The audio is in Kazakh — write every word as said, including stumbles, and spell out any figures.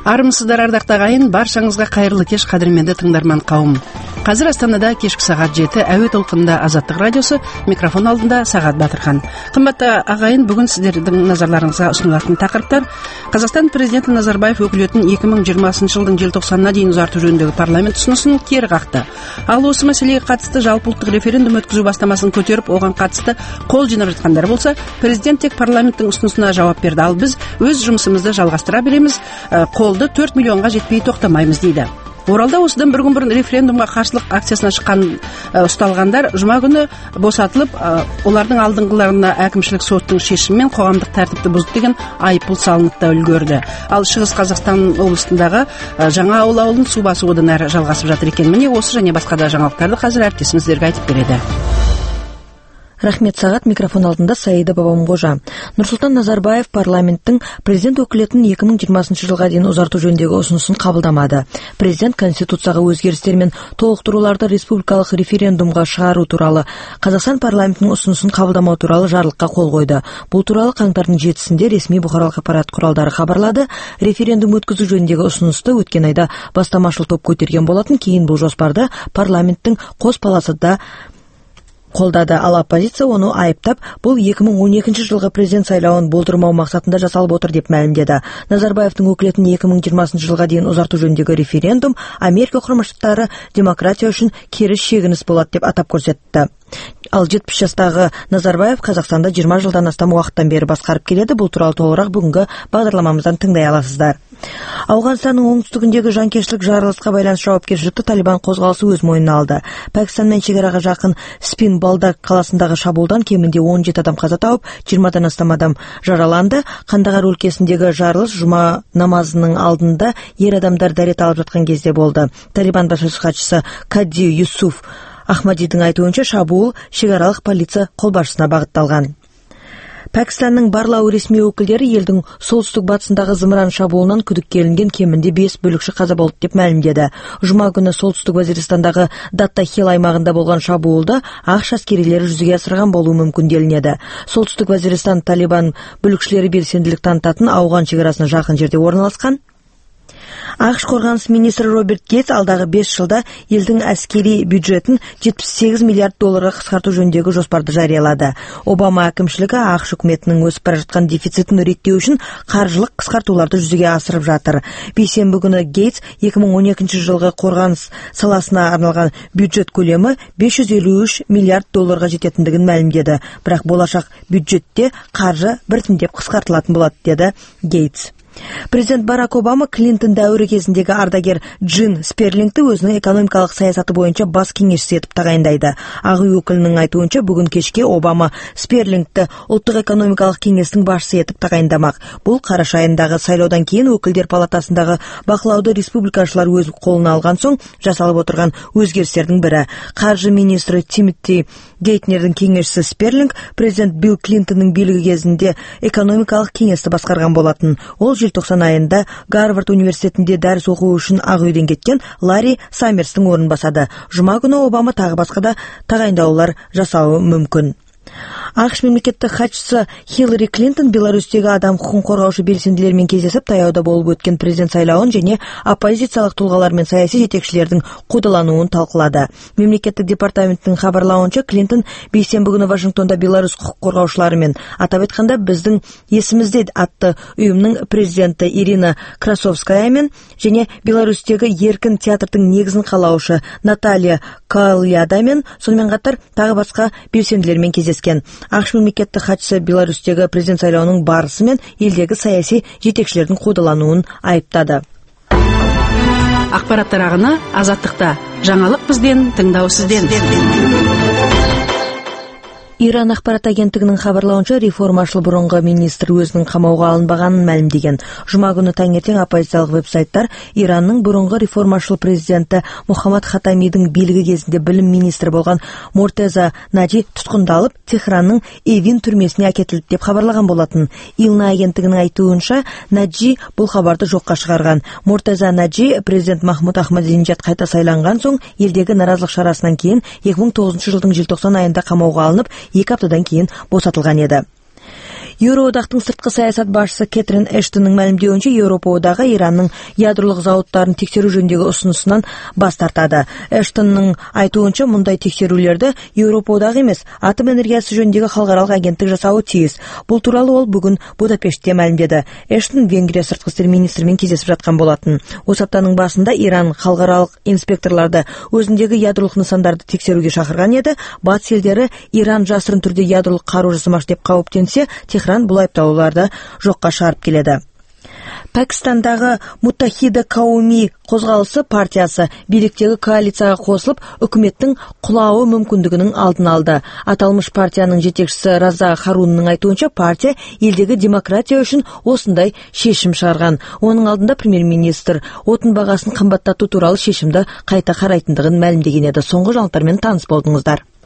Армысыздар ардактуу агайын, баршаңызга кайырлы кеш кадырменди тыңдарман кауым. Казыр Астанада кешки сагат жети әуе толкунунда Азаттык радиосу, микрофон алдында Сагат Батырхан. Кымбатты агайын, бүгүн сиздердин назарларыңызга ұсынылатын тақырыптар: Казакстан президенти Назарбаев өкүлөтүн эки миң жыйырмасынчы жылдын желтоқсанына дейин узартуу жөнүндөгү парламент ұсынысын кері какты. Ал осы маселеге катысты жалпы улуттук референдум өткүзүү бастамасын көтөрүп, оган катысты кол жыйнап жаткандар болсо, президент тек парламенттин ұсынысына жауап берди. Ал биз өз жұмысымызды жалгастыра беребиз, колду төрт миллионга жетпей токтомайбыз дейди. Оралда осыдан бір күн бұрын референдумга каршылык акциясына шыққан ұсталғандар жұма күні босатылып, олардың алдыңғыларына әкімшілік соттың шешімімен қоғамдық тәртіпті бұзды деген айыппұл салынып та үлгерді. Ал Шығыс Қазақстан облысындағы Жаңа Ауыл ауылын су басуу одан әрі жалғасып жатыр екен. Міне осы және басқа да жаңалықтарды қазір әріптесimiz сіздерге айтып береді. Рахмет, Сағат. Микрофон алдында Саида Бабамғожа. Нұрсұлтан Назарбаев парламенттің президент өкілетін эки миң жыйырмасынчы жылға дейін ұзарту жөніндегі ұсынысын қабылдамады. Президент конституцияға өзгерістер мен толықтыруларды республикалық референдумға шығару туралы Қазақстан парламентінің ұсынысын қабылдамау туралы жарлыққа қол қойды. Бұл туралы қаңтардың жетісінде ресми бұқаралық ақпарат құралдары хабарлады. Референдум өткізу жөніндегі ұсынысты өткен айда бастамашыл топ көтерген болатын. Кейін бұл жоспарды парламенттің қос палатасында қолдады. Ал оппозиция оны айыптап, бұл эки миң он экинчи жылғы президент сайлауын болдырмау мақсатында жасалып отыр деп мәлімдеді. Назарбаевтың өкілетін эки миң жыйырмасынчы жылға дейін ұзарту жөніндегі референдум Америка Құрама Штаттары демократия үшін кері шегініс болады деп атап көрсетті. Ал жетпіс жастағы Назарбаев Қазақстанда жиырма жылдан астам уақыттан бері басқарып келеді. Бұл туралы толығырақ бүгінгі бағдарламамыздан тыңдай аласыздар. Ауғанстанның оңтүстігіндегі жанкештілік жарылысқа байланысты жауапкершілікті Талибан қозғалысы өз мойнына алды. Пәкістанмен шекараға жақын Спин Балдак қаласындағы шабуылдан кемінде он жеті адам қаза тауып, жиырмадан астам адам жараланды. Қандағар өлкесіндегі жарылыс жұма намазының алдында ер адамдар дәрет алып жатқан кезде болды. Талибан баспасөз хатшысы Кади Юсуф Ахмадидің айтуынша, шабуыл шекаралық полиция қолбасшысына бағытталған. Пәкістанның барлау ресми өкілдері елдің солтүстік батысындағы зымыран шабуылынан күдікке ілінген кемінде бес бүлікші қаза болды деп мәлімдеді. Жұма күні солтүстік Вазиристандағы Датта Хил аймағында болған шабуылды ақш әскерилері жүзеге асырған болуы мүмкін делінеді. Солтүстік Вазиристан Талибан бүлікшілері белсенділік танытатын ауған шекарасына жақын жерде орналасқан. ақш қорғаныс министрі Роберт Гейтс алдағы бес жылда елдің әскери бюджетін жетпіс сегіз миллиард долларға қысқарту жөніндегі жоспарды жариялады. Обама әкімшілігі ақш үкіметінің өсіп бара жатқан дефицитін реттеу үшін қаржылық қысқартуларды жүзеге асырып жатыр. Бейсенбі күні Гейтс эки миң он экинчи жылғы қорғаныс саласына арналған бюджет көлемі бес жүз елу үш миллиард долларға жететіндігін мәлімдеді. Бірақ болашақ бюджетте қаржы біртіндеп қысқартылатын болады, деді Гейтс. Президент Барак Обама Клинтон дәуірі кезіндегі ардагер Джин Сперлингті өзінің экономикалық саясаты бойынша бас кеңесшісі етіп тағайындайды. Ақ үй өкілінің айтуынша, бүгін кешке Обама Сперлингті ұлттық экономикалық кеңестің басшысы етіп тағайындамақ. Бұл қараша айындағы сайлаудан кейін өкілдер палатасындағы бақылауды республикашылар өз қолына алған соң жасалып отырған өзгерістердің бірі. Қаржы министрі Тимоти Гейтнердің кеңесшісі Сперлинг президент Билл Клинтонның билігі кезінде экономикалық кеңесті басқарған болатын. Ол желтоқсан айында Гарвард университетінде дәріс оқу үшін Ақ үйден кеткен Ларри Саммерстің орнын басады. Жұма күні Обама тағы басқа да тағайындаулар жасауы мүмкін. ақш мемлекеттік хатшысы Хиллари Клинтон Беларусьтегі адам құқығын қорғаушы белсенділермен кездесіп, таяуда болып өткен президент сайлауын және оппозициялық тұлғалар мен саяси жетекшілердің қудалануын талқылады. Мемлекеттік департаменттің хабарлауынша, Клинтон бейсенбі күні Вашингтонда Беларусь құқық қорғаушыларымен, атап айтқанда біздің есімізде атты ұйымның президенті Ирина Красовскаямен және Беларусьтегі еркін театрдың негізін қалаушы Наталья Калиядамен, сонымен қатар тағы басқа белсенділермен кездескен. ақш мемлекеттік хатшысы Беларусьтегі президент сайлауының барысы мен елдегі саяси жетекшілердің қудалануын айыптады. Ақпараттар ағыны Азаттықта. Жаңалық бізден, тыңдау сізден. Иран ақпарат агенттігінің хабарлауынша, реформашыл бұрынғы министр өзінің қамауға алынбағанын мәлімдеген. Жұма күні таңертең оппозициялық веб-сайттар Иранның бұрынғы реформашыл президенті Мухаммад Хатамидің билігі кезінде білім министрі болған Мортеза Наджи тұтқындалып, Техранның Евин түрмесіне әкетілді деп хабарлаған болатын. Илна агенттігінің айтуынша, Наджи бұл хабарды жоққа шығарған. Мортеза Наджи президент Махмуд Ахмадинежад қайта сайланған соң, елдегі наразылық шарасынан кейін екі мың тоғызыншы жылдың желтоқсан айында қамауға алынып, екі аптадан кейін босатылған еді. Еуроодақтың сыртқы саясат басшысы Кэтрин Эштонның мәлімдеуінше, Еуропа одағы Иранның ядролық зауыттарын тексеру жөніндегі ұсынысынан бас тартады. Эштонның айтуынша, мұндай тексерулерді Еуропа одағы емес, атом энергиясы жөніндегі халықаралық агенттік жасауы тиіс. Бұл туралы ол бүгін Будапештте мәлімдеді. Эштон Венгрия сыртқы істер министрімен кездесіп жатқан болатын. Осы аптаның басында Иран халықаралық инспекторларды өзіндегі ядролық нысандарды тексеруге шақырған еді. Батыс елдері Иран жасырын түрде ядролық қару жасамақ деп қауіптенсе, Техран бұл айыптауларды жоққа шығарып келеді. Пәкістандағы Муттахида Қауми қозғалысы партиясы биліктегі коалицияға қосылып, үкіметтің құлауы мүмкіндігінің алдын алды. Аталмыш партияның жетекшісі Раза Харунның айтуынша, партия елдегі демократия үшін осындай шешім шығарған. Оның алдында премьер-министр отын бағасын қымбаттату туралы шешімді қайта қарайтындығын мәлімдеген еді. Соңғы жаңалықтармен таныс болдыңыздар.